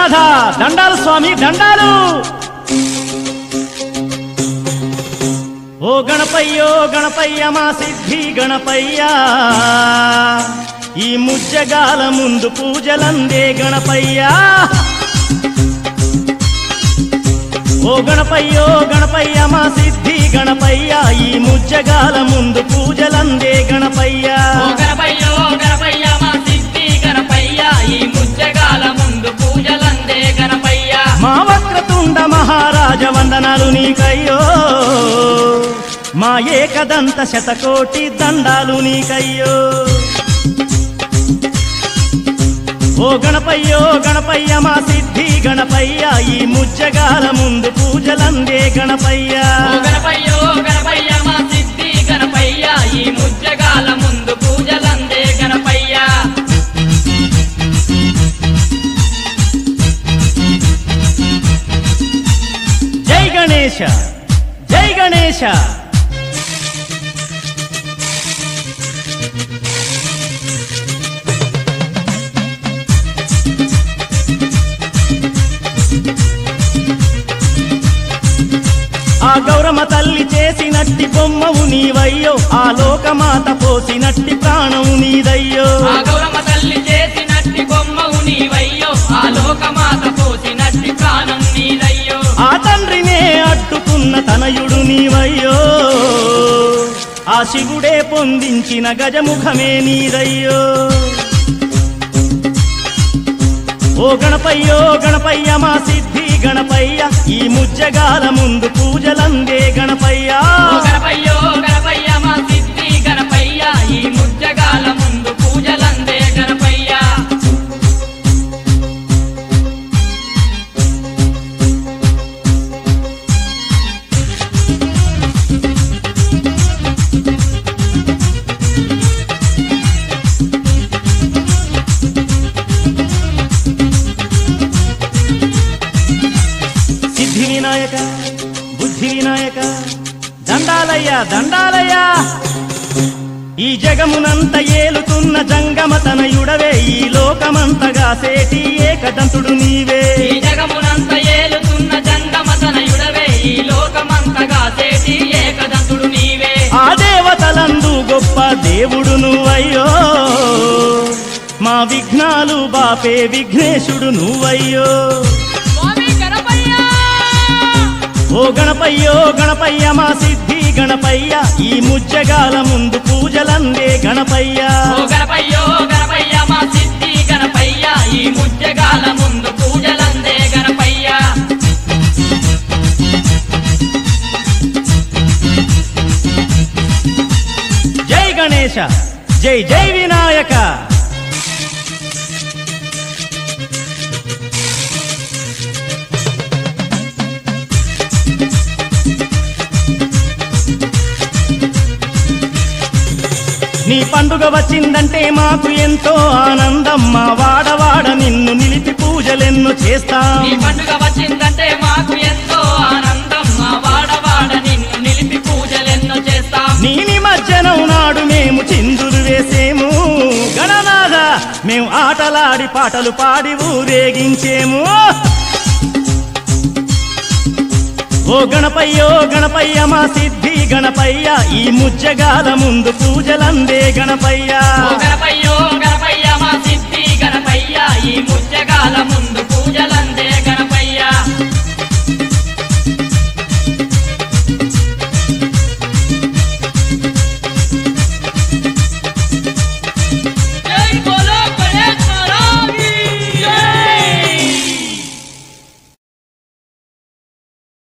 గణనాథ దండాలు స్వామి దండాలు. ఓ గణపయ్యో గణపయ్య మా సిద్ధి గణపయ్య, ఈ ముజ్జగాల ముందు పూజలందే గణపయ్య. ఓ గణపయ్యో గణపయ్య మా సిద్ధి గణపయ్య, ఈ ముజ్జగాల ముందు పూజలందే గణపయ్య. ఓ గణపయ్యో గణపయ్య మా సిద్ధి గణపయ్య, ఈ ముజ్జగాల ముందు పూజలందే గణపయ్య. మా వక్రతుండ మహారాజ వందనాలు నీకయ్యో, మా ఏకదంత శతకోటి దండాలు నీకయ్యో. ఓ గణపయ్యో గణపయ్య మా సిద్ధి గణపయ్య, ఈ ముజ్జగాల ముందు పూజలందే గణపయ్య. ఓ గణపయ్యో గణపయ్య మా సిద్ధి గణపయ్య, ఈ ముజ్జగాల ముందు పూజలందే గణపయ్య. జై గణేశ జై గణేశ. ఆ గౌరమ్మ తల్లి చేసినట్టి బొమ్మవు నీవయ్యో, ఆ లోకమాత పోసినట్టి ప్రాణము నీదయ్యో. ఆ గౌరమ్మ తల్లి చేసినట్టి బొమ్మవు నీవయ్యో, ఆ లోకమాత పోసినట్టి ప్రాణం నీదయ్యో. ఆ తండ్రినే అడ్డుకున్న తనయుడు నీవయ్యో, ఆ శివుడే పొందించిన గజముఖమే నీదయ్యో. ఓ గణపయ్యో గణపయ్య మా సిద్ధి గణపయ్య, ఈ ముజ్జగాల ముందు పూజలందే గణపయ్య. ఓ గణపయ్యో గణపయ్య మా సిద్ధి గణపయ్య, ఈ ముజ్జగాల ముందు పూజలందే గణపయ్య. సిద్ధి వినాయక బుద్ధి వినాయక దండాలయ్య దండాలయ్య. ఈ జగమునంత ఏలుతున్న జంగమ తనయుడవే, ఈ లోకమంతగా సేటి ఏకదంతుడు నీవే. ఈ జగమునంత ఏలుతున్న జంగమతనయుడవే, ఈ లోకమంతగా చేసి ఏకదంతుడు నీవే. ఆ దేవతలందు గొప్ప దేవుడు నువ్వయ్యో, మా విఘ్నాలు బాపే విఘ్నేశుడు నువ్వయ్యో. ఓ గణపయ్యో గణపయ్య మా సిద్ధి గణపయ్య, ఈ ముజ్జగాల ముందు పూజలందే గణపయ్య. ఓ గణపయ్యో గణపయ్య మా సిద్ధి గణపయ్య, ఈ ముజ్జగాల ముందు పూజలందే గణపయ్య. జై గణేశ జై జై వినాయక. నీ పండుగ వచ్చిందంటే మాకు ఎంతో ఆనందం, మా వాడవాడ నిన్ను నిలిపి పూజలెన్నో చేస్తాం. నీ పండుగ వచ్చిందంటే మాకు ఎంతో ఆనందం, మా వాడవాడ నిన్ను నిలిపి పూజలెన్నో చేస్తాం. నీ నిమజ్జనం నాడు మేము చిందులు వేసేము గణనాథ, మేము ఆటలాడి పాటలు పాడి ఊరేగించేము. ఓ గణపయ్యో గణపయ్య మా సిద్ధి గణపయ్య, ఈ ముజ్జగాల ముందు పూజలందే గణపయ్య. ఓ గణపయ్యో